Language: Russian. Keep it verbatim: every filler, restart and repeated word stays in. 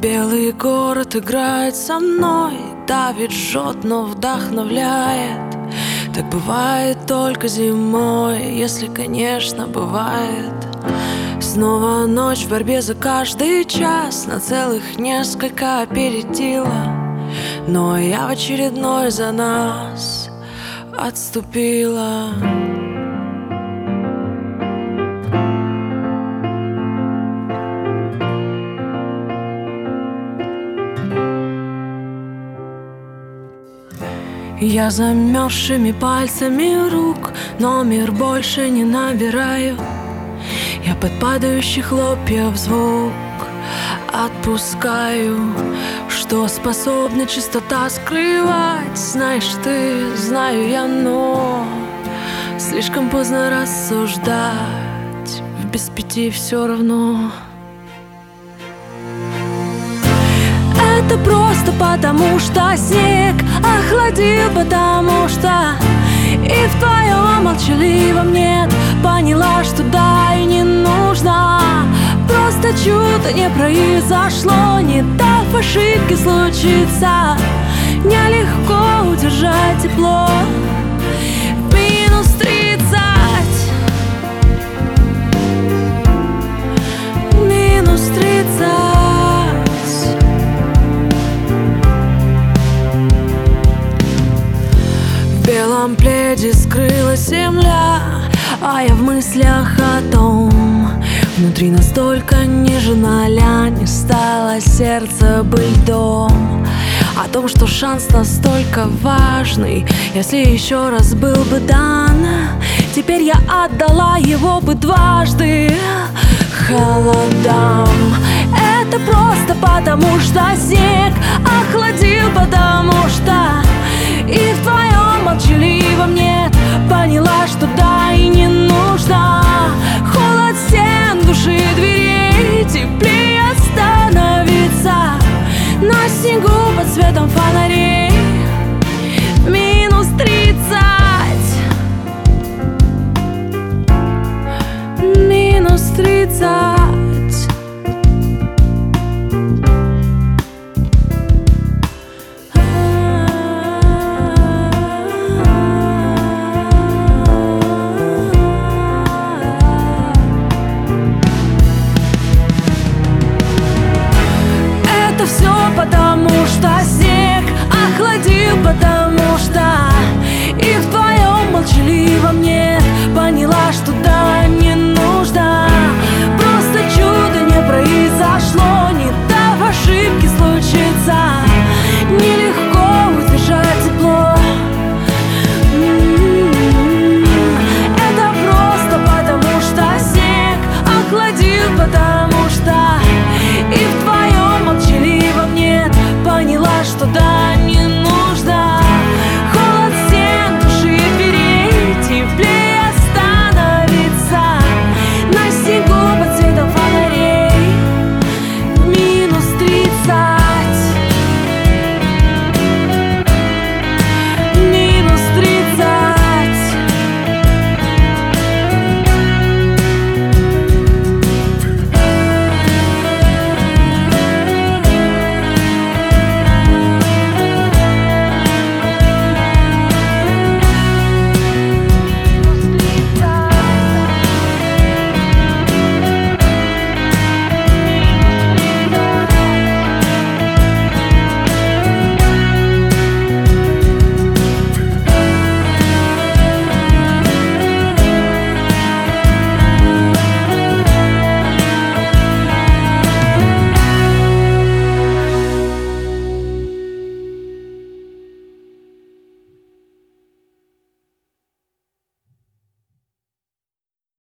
Белый город играет со мной, давит, жжет, но вдохновляет. Так бывает только зимой, если, конечно, бывает. Снова ночь в борьбе за каждый час, на целых несколько опередила. Но я в очередной за нас отступила. Я замерзшими пальцами рук номер больше не набираю. Я под падающих хлопьев звук отпускаю. Что способна чистота скрывать, знаешь ты, знаю я, но слишком поздно рассуждать, в без пяти все равно. Это просто потому, что снег охладил, потому что и в твоем молчаливом нет поняла, что да и не нужно. Просто чудо не произошло, не дав ошибки случиться. Нелегко удержать тепло в минус тридцать. Минус тридцать. В белом пледе скрылась земля, а я в мыслях о том. Внутри настолько нежно ля не стало сердце быть льдом. О том, что шанс настолько важный, если еще раз был бы дан, теперь я отдала его бы дважды холодам. Это просто потому, что снег охладил, потому что